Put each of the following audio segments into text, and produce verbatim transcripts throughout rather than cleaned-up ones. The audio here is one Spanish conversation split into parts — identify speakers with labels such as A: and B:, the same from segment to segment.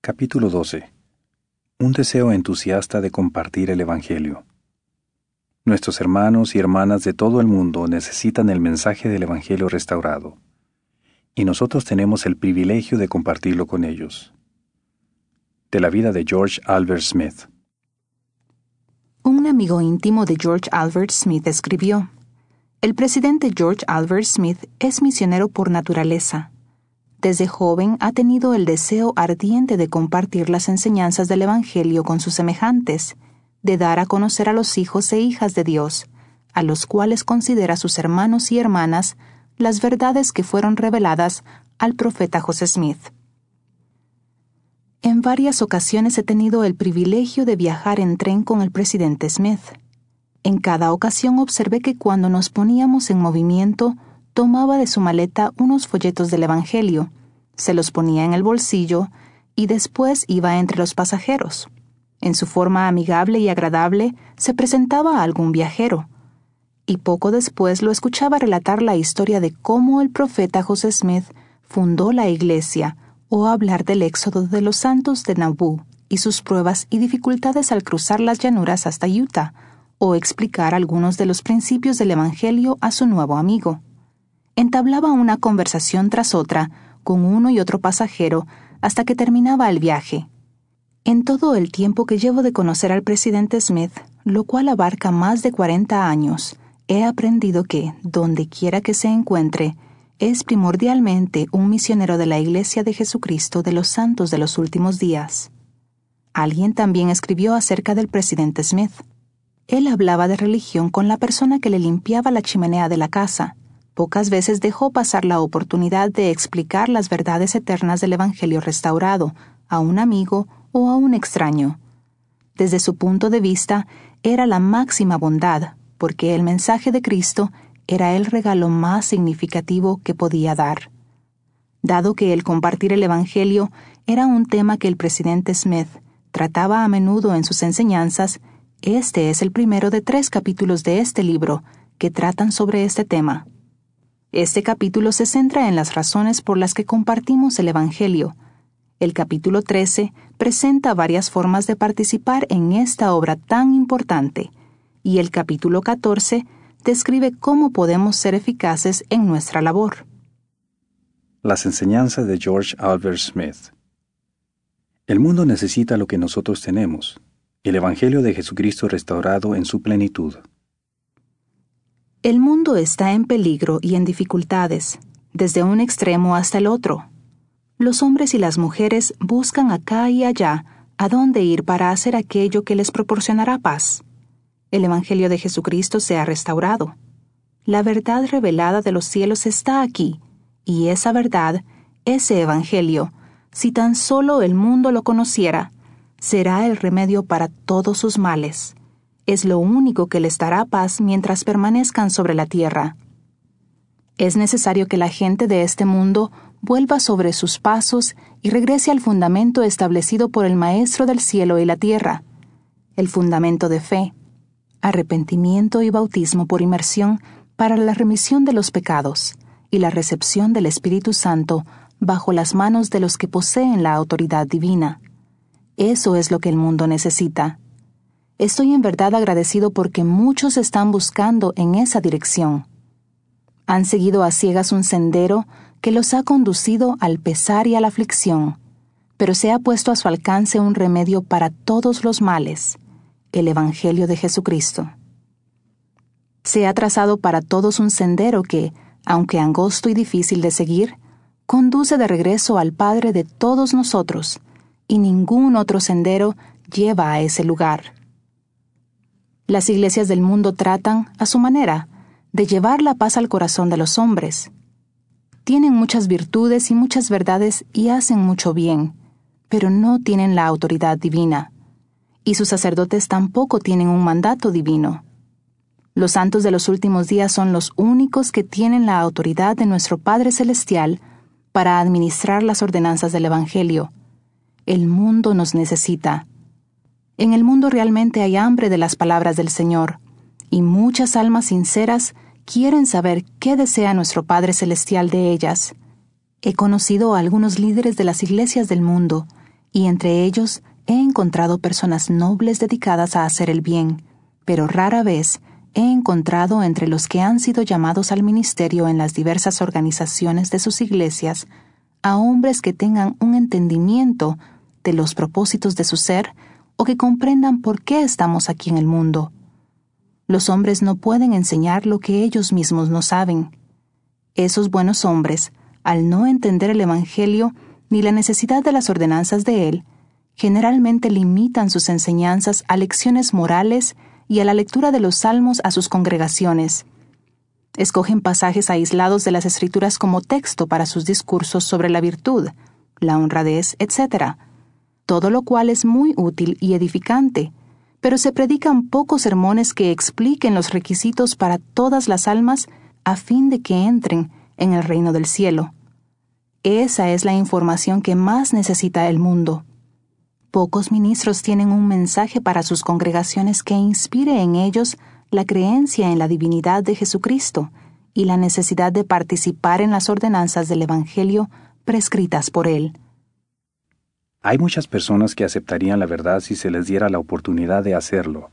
A: Capítulo doce. Un deseo entusiasta de compartir el Evangelio. Nuestros hermanos y hermanas de todo el mundo necesitan el mensaje del Evangelio restaurado, y nosotros tenemos el privilegio de compartirlo con ellos. De la vida de George Albert Smith.
B: Un amigo íntimo de George Albert Smith escribió: El presidente George Albert Smith es misionero por naturaleza. Desde joven ha tenido el deseo ardiente de compartir las enseñanzas del Evangelio con sus semejantes, de dar a conocer a los hijos e hijas de Dios, a los cuales considera sus hermanos y hermanas, las verdades que fueron reveladas al profeta José Smith. En varias ocasiones he tenido el privilegio de viajar en tren con el presidente Smith. En cada ocasión observé que cuando nos poníamos en movimiento, tomaba de su maleta unos folletos del Evangelio, se los ponía en el bolsillo y después iba entre los pasajeros. En su forma amigable y agradable se presentaba a algún viajero, y poco después lo escuchaba relatar la historia de cómo el profeta José Smith fundó la iglesia, o hablar del éxodo de los santos de Nauvoo y sus pruebas y dificultades al cruzar las llanuras hasta Utah, o explicar algunos de los principios del Evangelio a su nuevo amigo. Entablaba una conversación tras otra con uno y otro pasajero hasta que terminaba el viaje. En todo el tiempo que llevo de conocer al presidente Smith, lo cual abarca más de cuarenta años, he aprendido que, donde quiera que se encuentre, es primordialmente un misionero de la Iglesia de Jesucristo de los Santos de los Últimos Días. Alguien también escribió acerca del presidente Smith. Él hablaba de religión con la persona que le limpiaba la chimenea de la casa. Pocas veces dejó pasar la oportunidad de explicar las verdades eternas del Evangelio restaurado a un amigo o a un extraño. Desde su punto de vista, era la máxima bondad, porque el mensaje de Cristo era el regalo más significativo que podía dar. Dado que el compartir el Evangelio era un tema que el presidente Smith trataba a menudo en sus enseñanzas, este es el primero de tres capítulos de este libro que tratan sobre este tema. Este capítulo se centra en las razones por las que compartimos el Evangelio. El capítulo trece presenta varias formas de participar en esta obra tan importante, y el capítulo catorce describe cómo podemos ser eficaces en nuestra labor.
A: Las enseñanzas de George Albert Smith. El mundo necesita lo que nosotros tenemos, el Evangelio de Jesucristo restaurado en su plenitud.
B: El mundo está en peligro y en dificultades, desde un extremo hasta el otro. Los hombres y las mujeres buscan acá y allá a dónde ir para hacer aquello que les proporcionará paz. El Evangelio de Jesucristo se ha restaurado. La verdad revelada de los cielos está aquí, y esa verdad, ese Evangelio, si tan solo el mundo lo conociera, será el remedio para todos sus males. Es lo único que les dará paz mientras permanezcan sobre la tierra. Es necesario que la gente de este mundo vuelva sobre sus pasos y regrese al fundamento establecido por el Maestro del cielo y la tierra, el fundamento de fe, arrepentimiento y bautismo por inmersión para la remisión de los pecados y la recepción del Espíritu Santo bajo las manos de los que poseen la autoridad divina. Eso es lo que el mundo necesita. Estoy en verdad agradecido porque muchos están buscando en esa dirección. Han seguido a ciegas un sendero que los ha conducido al pesar y a la aflicción, pero se ha puesto a su alcance un remedio para todos los males, el Evangelio de Jesucristo. Se ha trazado para todos un sendero que, aunque angosto y difícil de seguir, conduce de regreso al Padre de todos nosotros, y ningún otro sendero lleva a ese lugar. Las iglesias del mundo tratan, a su manera, de llevar la paz al corazón de los hombres. Tienen muchas virtudes y muchas verdades y hacen mucho bien, pero no tienen la autoridad divina. Y sus sacerdotes tampoco tienen un mandato divino. Los santos de los últimos días son los únicos que tienen la autoridad de nuestro Padre Celestial para administrar las ordenanzas del Evangelio. El mundo nos necesita. En el mundo realmente hay hambre de las palabras del Señor, y muchas almas sinceras quieren saber qué desea nuestro Padre Celestial de ellas. He conocido a algunos líderes de las iglesias del mundo, y entre ellos he encontrado personas nobles dedicadas a hacer el bien, pero rara vez he encontrado entre los que han sido llamados al ministerio en las diversas organizaciones de sus iglesias a hombres que tengan un entendimiento de los propósitos de su ser o que comprendan por qué estamos aquí en el mundo. Los hombres no pueden enseñar lo que ellos mismos no saben. Esos buenos hombres, al no entender el Evangelio ni la necesidad de las ordenanzas de él, generalmente limitan sus enseñanzas a lecciones morales y a la lectura de los salmos a sus congregaciones. Escogen pasajes aislados de las Escrituras como texto para sus discursos sobre la virtud, la honradez, etcétera, todo lo cual es muy útil y edificante, pero se predican pocos sermones que expliquen los requisitos para todas las almas a fin de que entren en el reino del cielo. Esa es la información que más necesita el mundo. Pocos ministros tienen un mensaje para sus congregaciones que inspire en ellos la creencia en la divinidad de Jesucristo y la necesidad de participar en las ordenanzas del Evangelio prescritas por él.
A: Hay muchas personas que aceptarían la verdad si se les diera la oportunidad de hacerlo.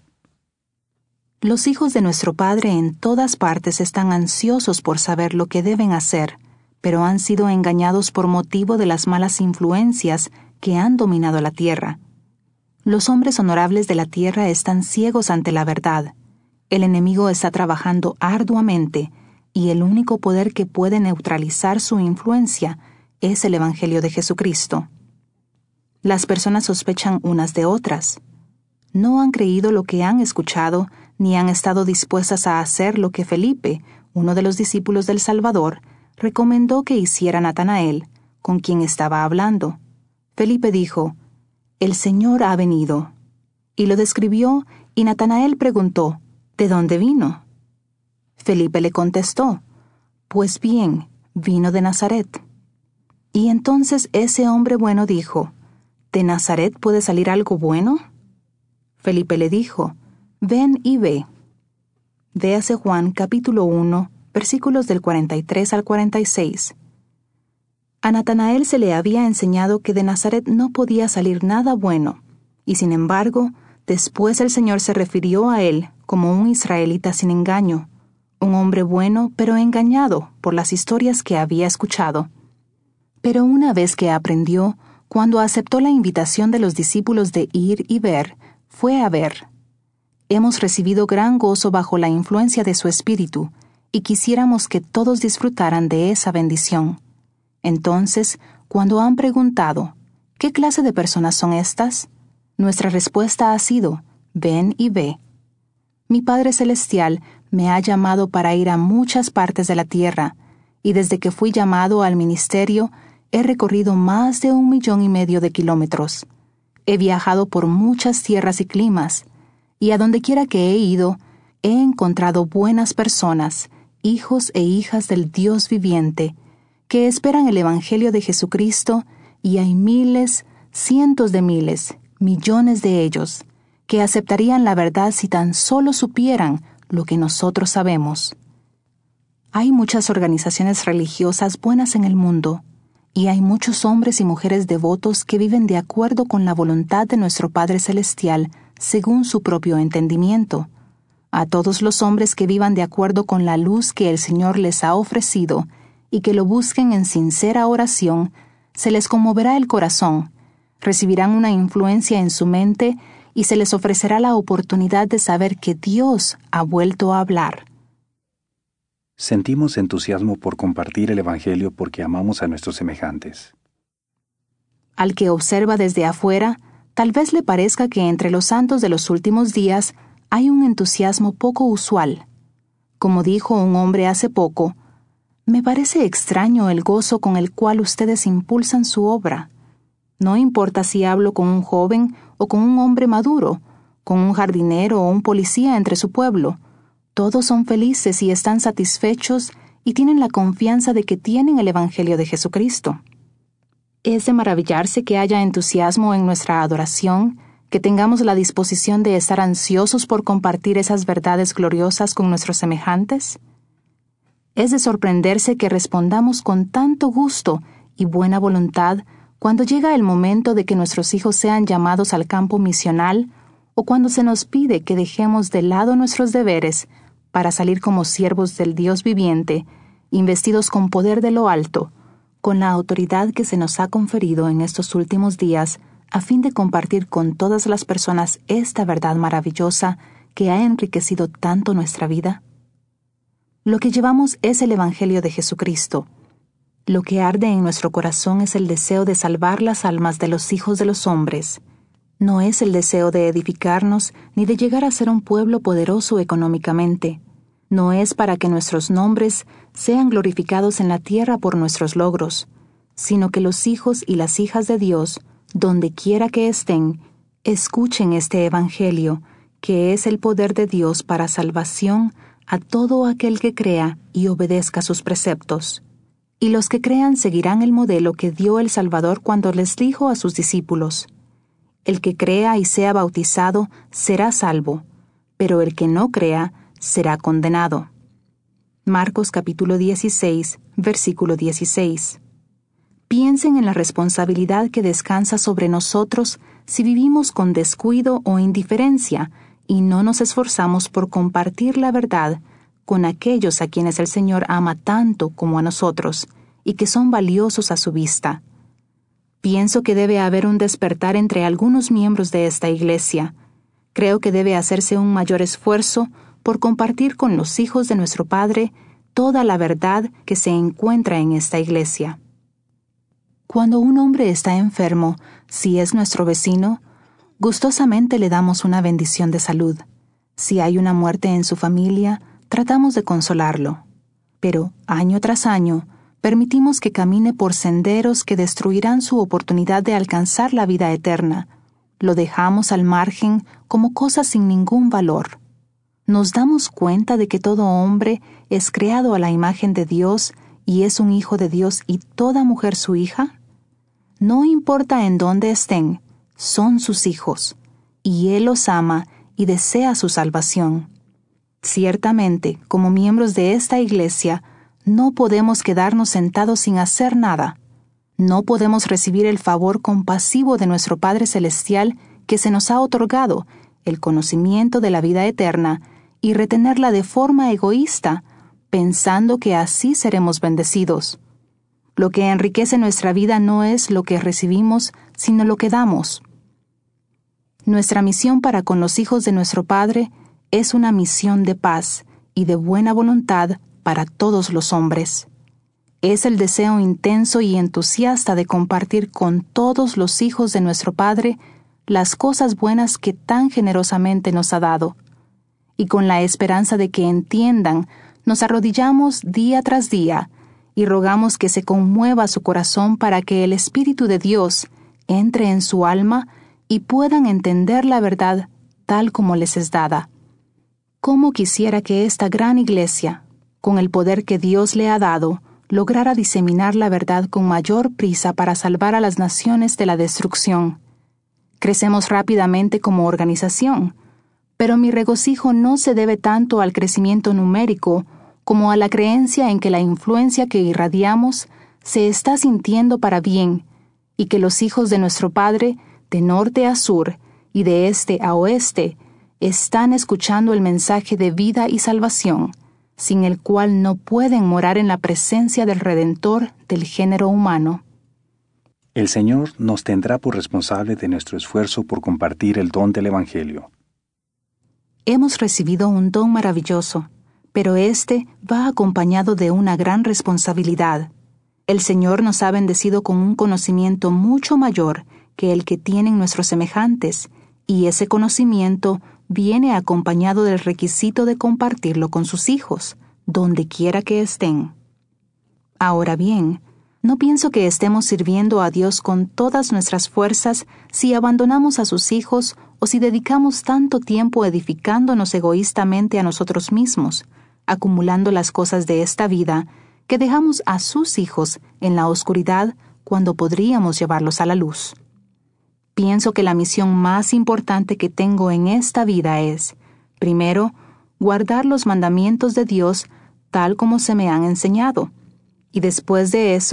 B: Los hijos de nuestro Padre en todas partes están ansiosos por saber lo que deben hacer, pero han sido engañados por motivo de las malas influencias que han dominado la tierra. Los hombres honorables de la tierra están ciegos ante la verdad. El enemigo está trabajando arduamente, y el único poder que puede neutralizar su influencia es el Evangelio de Jesucristo. Las personas sospechan unas de otras. No han creído lo que han escuchado, ni han estado dispuestas a hacer lo que Felipe, uno de los discípulos del Salvador, recomendó que hiciera Natanael, con quien estaba hablando. Felipe dijo: «El Señor ha venido». Y lo describió, y Natanael preguntó: «¿De dónde vino?». Felipe le contestó: «Pues bien, vino de Nazaret». Y entonces ese hombre bueno dijo: «¿De Nazaret puede salir algo bueno?». Felipe le dijo: «Ven y ve». Véase Juan capítulo uno, versículos del cuarenta y tres al cuarenta y seis. A Natanael se le había enseñado que de Nazaret no podía salir nada bueno, y sin embargo, después el Señor se refirió a él como un israelita sin engaño, un hombre bueno pero engañado por las historias que había escuchado. Pero una vez que aprendió, cuando aceptó la invitación de los discípulos de ir y ver, fue a ver. Hemos recibido gran gozo bajo la influencia de su espíritu, y quisiéramos que todos disfrutaran de esa bendición. Entonces, cuando han preguntado, ¿qué clase de personas son estas?, nuestra respuesta ha sido: ven y ve. Mi Padre Celestial me ha llamado para ir a muchas partes de la tierra, y desde que fui llamado al ministerio, he recorrido más de un millón y medio de kilómetros. He viajado por muchas tierras y climas, y a donde quiera que he ido, he encontrado buenas personas, hijos e hijas del Dios viviente, que esperan el Evangelio de Jesucristo, y hay miles, cientos de miles, millones de ellos, que aceptarían la verdad si tan solo supieran lo que nosotros sabemos. Hay muchas organizaciones religiosas buenas en el mundo, y hay muchos hombres y mujeres devotos que viven de acuerdo con la voluntad de nuestro Padre Celestial, según su propio entendimiento. A todos los hombres que vivan de acuerdo con la luz que el Señor les ha ofrecido y que lo busquen en sincera oración, se les conmoverá el corazón, recibirán una influencia en su mente y se les ofrecerá la oportunidad de saber que Dios ha vuelto a hablar.
A: Sentimos entusiasmo por compartir el Evangelio porque amamos a nuestros semejantes.
B: Al que observa desde afuera, tal vez le parezca que entre los santos de los últimos días hay un entusiasmo poco usual. Como dijo un hombre hace poco, me parece extraño el gozo con el cual ustedes impulsan su obra. No importa si hablo con un joven o con un hombre maduro, con un jardinero o un policía entre su pueblo. Todos son felices y están satisfechos y tienen la confianza de que tienen el Evangelio de Jesucristo. Es de maravillarse que haya entusiasmo en nuestra adoración, que tengamos la disposición de estar ansiosos por compartir esas verdades gloriosas con nuestros semejantes. Es de sorprenderse que respondamos con tanto gusto y buena voluntad Cuando llega el momento de que nuestros hijos sean llamados al campo misional, o cuando se nos pide que dejemos de lado nuestros deberes para salir como siervos del Dios viviente, investidos con poder de lo alto, con la autoridad que se nos ha conferido en estos últimos días, a fin de compartir con todas las personas esta verdad maravillosa que ha enriquecido tanto nuestra vida. Lo que llevamos es el Evangelio de Jesucristo. Lo que arde en nuestro corazón es el deseo de salvar las almas de los hijos de los hombres. No es el deseo de edificarnos ni de llegar a ser un pueblo poderoso económicamente. No es para que nuestros nombres sean glorificados en la tierra por nuestros logros, sino que los hijos y las hijas de Dios, donde quiera que estén, escuchen este Evangelio, que es el poder de Dios para salvación a todo aquel que crea y obedezca sus preceptos. Y los que crean seguirán el modelo que dio el Salvador cuando les dijo a sus discípulos: el que crea y sea bautizado será salvo, pero el que no crea será condenado. Marcos capítulo dieciséis, versículo dieciséis. Piensen en la responsabilidad que descansa sobre nosotros si vivimos con descuido o indiferencia y no nos esforzamos por compartir la verdad con aquellos a quienes el Señor ama tanto como a nosotros y que son valiosos a su vista. Pienso que debe haber un despertar entre algunos miembros de esta iglesia. Creo que debe hacerse un mayor esfuerzo por compartir con los hijos de nuestro Padre toda la verdad que se encuentra en esta iglesia. Cuando un hombre está enfermo, si es nuestro vecino, gustosamente le damos una bendición de salud. Si hay una muerte en su familia, tratamos de consolarlo. Pero, año tras año, permitimos que camine por senderos que destruirán su oportunidad de alcanzar la vida eterna. Lo dejamos al margen como cosa sin ningún valor. ¿Nos damos cuenta de que todo hombre es creado a la imagen de Dios y es un hijo de Dios y toda mujer su hija? No importa en dónde estén, son sus hijos, y Él los ama y desea su salvación. Ciertamente, como miembros de esta iglesia, no podemos quedarnos sentados sin hacer nada. No podemos recibir el favor compasivo de nuestro Padre Celestial que se nos ha otorgado, el conocimiento de la vida eterna, y retenerla de forma egoísta, pensando que así seremos bendecidos. Lo que enriquece nuestra vida no es lo que recibimos, sino lo que damos. Nuestra misión para con los hijos de nuestro Padre es una misión de paz y de buena voluntad para todos los hombres. Es el deseo intenso y entusiasta de compartir con todos los hijos de nuestro Padre las cosas buenas que tan generosamente nos ha dado. Y con la esperanza de que entiendan, nos arrodillamos día tras día y rogamos que se conmueva su corazón para que el Espíritu de Dios entre en su alma y puedan entender la verdad tal como les es dada. Cómo quisiera que esta gran iglesia, con el poder que Dios le ha dado, lograra diseminar la verdad con mayor prisa para salvar a las naciones de la destrucción. Crecemos rápidamente como organización, pero mi regocijo no se debe tanto al crecimiento numérico como a la creencia en que la influencia que irradiamos se está sintiendo para bien y que los hijos de nuestro Padre, de norte a sur y de este a oeste, están escuchando el mensaje de vida y salvación, sin el cual no pueden morar en la presencia del Redentor del género humano.
A: El Señor nos tendrá por responsable de nuestro esfuerzo por compartir el don del Evangelio.
B: Hemos recibido un don maravilloso, pero este va acompañado de una gran responsabilidad. El Señor nos ha bendecido con un conocimiento mucho mayor que el que tienen nuestros semejantes, y ese conocimiento viene acompañado del requisito de compartirlo con sus hijos, donde quiera que estén. Ahora bien, no pienso que estemos sirviendo a Dios con todas nuestras fuerzas si abandonamos a sus hijos o si dedicamos tanto tiempo edificándonos egoístamente a nosotros mismos, acumulando las cosas de esta vida, que dejamos a sus hijos en la oscuridad cuando podríamos llevarlos a la luz. Pienso que la misión más importante que tengo en esta vida es, primero, guardar los mandamientos de Dios tal como se me han enseñado, y después de eso,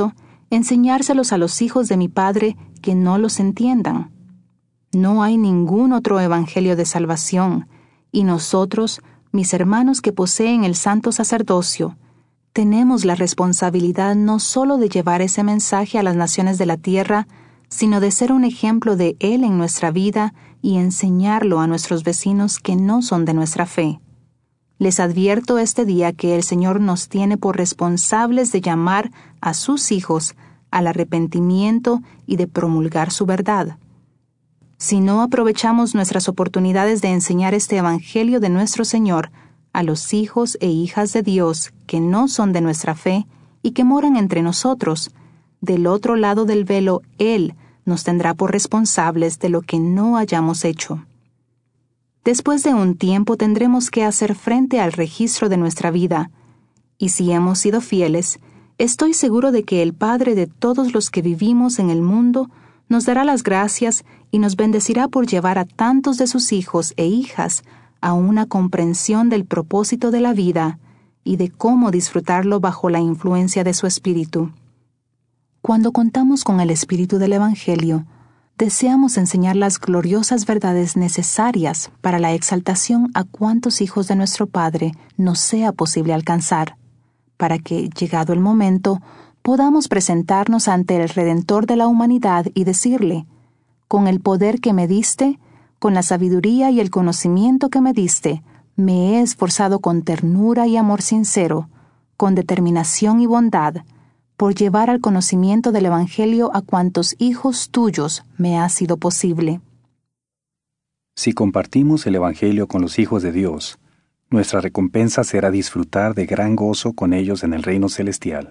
B: enseñárselos a los hijos de mi Padre que no los entiendan. No hay ningún otro evangelio de salvación, y nosotros, mis hermanos que poseen el santo sacerdocio, tenemos la responsabilidad no solo de llevar ese mensaje a las naciones de la tierra, sino de ser un ejemplo de él en nuestra vida y enseñarlo a nuestros vecinos que no son de nuestra fe. Les advierto este día que el Señor nos tiene por responsables de llamar a sus hijos al arrepentimiento y de promulgar su verdad. Si no aprovechamos nuestras oportunidades de enseñar este Evangelio de nuestro Señor a los hijos e hijas de Dios que no son de nuestra fe y que moran entre nosotros, del otro lado del velo Él nos tendrá por responsables de lo que no hayamos hecho. Después de un tiempo tendremos que hacer frente al registro de nuestra vida, y si hemos sido fieles, estoy seguro de que el Padre de todos los que vivimos en el mundo nos dará las gracias y nos bendecirá por llevar a tantos de sus hijos e hijas a una comprensión del propósito de la vida y de cómo disfrutarlo bajo la influencia de su Espíritu. Cuando contamos con el Espíritu del Evangelio, deseamos enseñar las gloriosas verdades necesarias para la exaltación a cuantos hijos de nuestro Padre nos sea posible alcanzar, para que, llegado el momento, podamos presentarnos ante el Redentor de la humanidad y decirle: con el poder que me diste, con la sabiduría y el conocimiento que me diste, me he esforzado con ternura y amor sincero, con determinación y bondad, por llevar al conocimiento del Evangelio a cuantos hijos tuyos me ha sido posible.
A: Si compartimos el Evangelio con los hijos de Dios, nuestra recompensa será disfrutar de gran gozo con ellos en el reino celestial.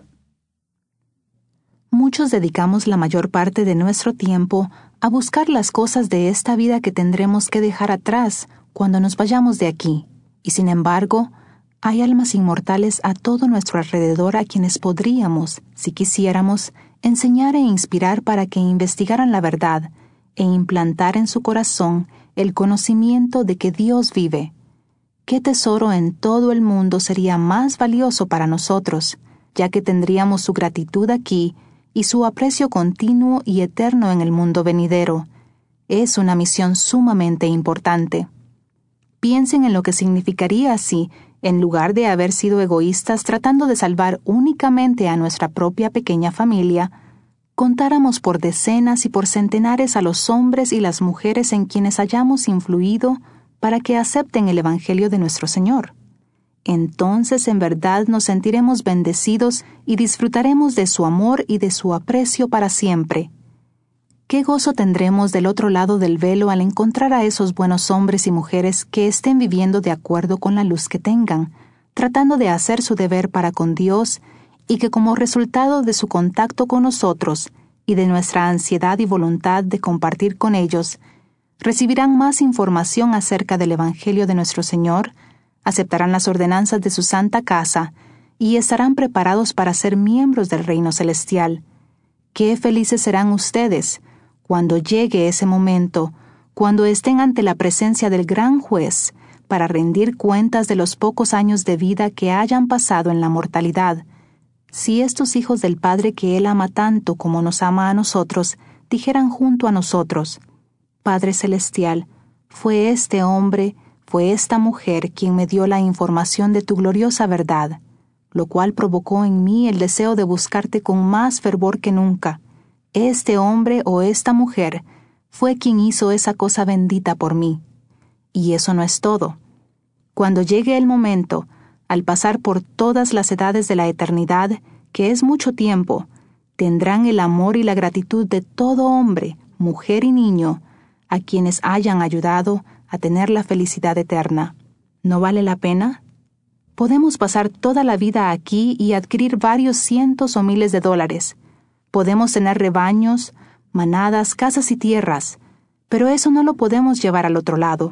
B: Muchos dedicamos la mayor parte de nuestro tiempo a buscar las cosas de esta vida que tendremos que dejar atrás cuando nos vayamos de aquí, y sin embargo, hay almas inmortales a todo nuestro alrededor a quienes podríamos, si quisiéramos, enseñar e inspirar para que investigaran la verdad e implantar en su corazón el conocimiento de que Dios vive. ¿Qué tesoro en todo el mundo sería más valioso para nosotros, ya que tendríamos su gratitud aquí y su aprecio continuo y eterno en el mundo venidero? Es una misión sumamente importante. Piensen en lo que significaría si, en lugar de haber sido egoístas tratando de salvar únicamente a nuestra propia pequeña familia, contáramos por decenas y por centenares a los hombres y las mujeres en quienes hayamos influido para que acepten el Evangelio de nuestro Señor. Entonces en verdad nos sentiremos bendecidos y disfrutaremos de su amor y de su aprecio para siempre. ¿Qué gozo tendremos del otro lado del velo al encontrar a esos buenos hombres y mujeres que estén viviendo de acuerdo con la luz que tengan, tratando de hacer su deber para con Dios, y que como resultado de su contacto con nosotros y de nuestra ansiedad y voluntad de compartir con ellos, recibirán más información acerca del Evangelio de nuestro Señor, aceptarán las ordenanzas de su santa casa y estarán preparados para ser miembros del reino celestial? ¡Qué felices serán ustedes cuando llegue ese momento, cuando estén ante la presencia del gran juez, para rendir cuentas de los pocos años de vida que hayan pasado en la mortalidad, si estos hijos del Padre que Él ama tanto como nos ama a nosotros, dijeran junto a nosotros: Padre Celestial, fue este hombre, fue esta mujer quien me dio la información de tu gloriosa verdad, lo cual provocó en mí el deseo de buscarte con más fervor que nunca. Este hombre o esta mujer fue quien hizo esa cosa bendita por mí. Y eso no es todo. Cuando llegue el momento, al pasar por todas las edades de la eternidad, que es mucho tiempo, tendrán el amor y la gratitud de todo hombre, mujer y niño, a quienes hayan ayudado a tener la felicidad eterna. ¿No vale la pena? Podemos pasar toda la vida aquí y adquirir varios cientos o miles de dólares. Podemos tener rebaños, manadas, casas y tierras, pero eso no lo podemos llevar al otro lado.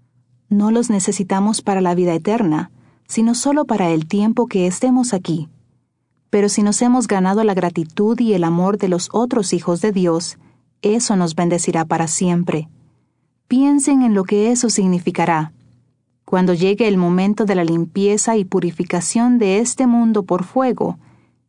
B: No los necesitamos para la vida eterna, sino solo para el tiempo que estemos aquí. Pero si nos hemos ganado la gratitud y el amor de los otros hijos de Dios, eso nos bendecirá para siempre. Piensen en lo que eso significará. Cuando llegue el momento de la limpieza y purificación de este mundo por fuego,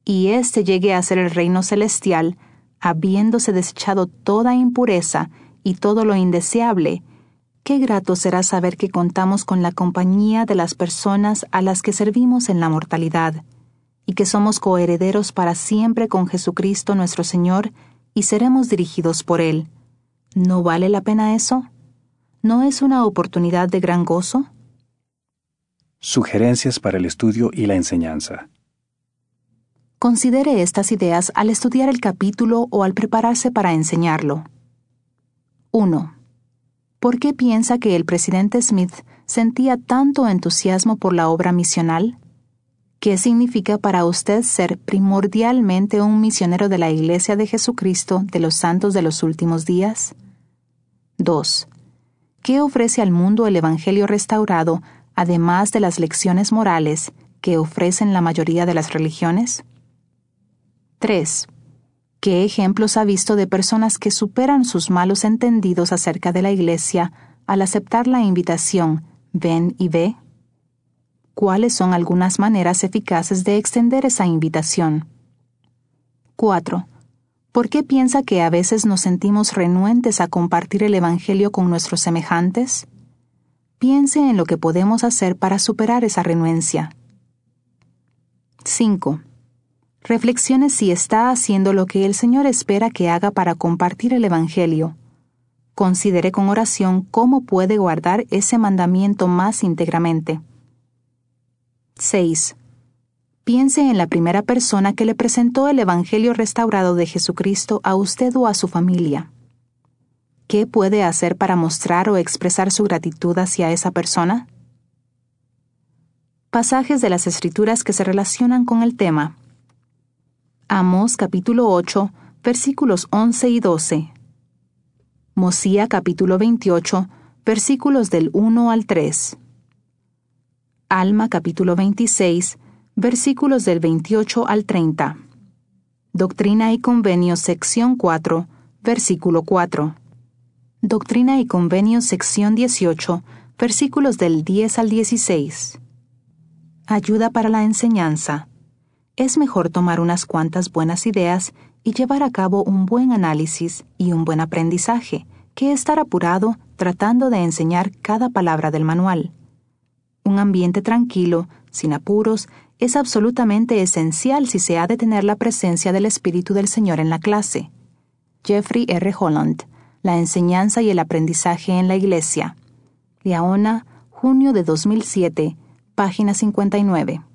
B: y éste llegue a ser el reino celestial, habiéndose desechado toda impureza y todo lo indeseable, qué grato será saber que contamos con la compañía de las personas a las que servimos en la mortalidad, y que somos coherederos para siempre con Jesucristo nuestro Señor, y seremos dirigidos por Él. ¿No vale la pena eso? ¿No es una oportunidad de gran gozo?
A: Sugerencias para el estudio y la enseñanza.
B: Considere estas ideas al estudiar el capítulo o al prepararse para enseñarlo. uno. ¿Por qué piensa que el presidente Smith sentía tanto entusiasmo por la obra misional? ¿Qué significa para usted ser primordialmente un misionero de la Iglesia de Jesucristo de los Santos de los Últimos Días? dos. ¿Qué ofrece al mundo el Evangelio restaurado, además de las lecciones morales que ofrecen la mayoría de las religiones? tres. ¿Qué ejemplos ha visto de personas que superan sus malos entendidos acerca de la Iglesia al aceptar la invitación «Ven y ve»? ¿Cuáles son algunas maneras eficaces de extender esa invitación? cuatro. ¿Por qué piensa que a veces nos sentimos renuentes a compartir el Evangelio con nuestros semejantes? Piense en lo que podemos hacer para superar esa renuencia. cinco. Reflexione si está haciendo lo que el Señor espera que haga para compartir el Evangelio. Considere con oración cómo puede guardar ese mandamiento más íntegramente. seis. Piense en la primera persona que le presentó el Evangelio restaurado de Jesucristo a usted o a su familia. ¿Qué puede hacer para mostrar o expresar su gratitud hacia esa persona? Pasajes de las Escrituras que se relacionan con el tema. Amós capítulo ocho, versículos once y doce. Mosía capítulo veintiocho, versículos del uno al tres. Alma capítulo veintiséis, versículos del veintiocho al treinta. Doctrina y Convenios sección cuatro, versículo cuatro. Doctrina y Convenios sección dieciocho, versículos del diez al dieciséis. Ayuda para la enseñanza. Es mejor tomar unas cuantas buenas ideas y llevar a cabo un buen análisis y un buen aprendizaje, que estar apurado tratando de enseñar cada palabra del manual. Un ambiente tranquilo, sin apuros, es absolutamente esencial si se ha de tener la presencia del Espíritu del Señor en la clase. Jeffrey R. Holland, La enseñanza y el aprendizaje en la Iglesia. Liaona, junio de dos mil siete, página cincuenta y nueve.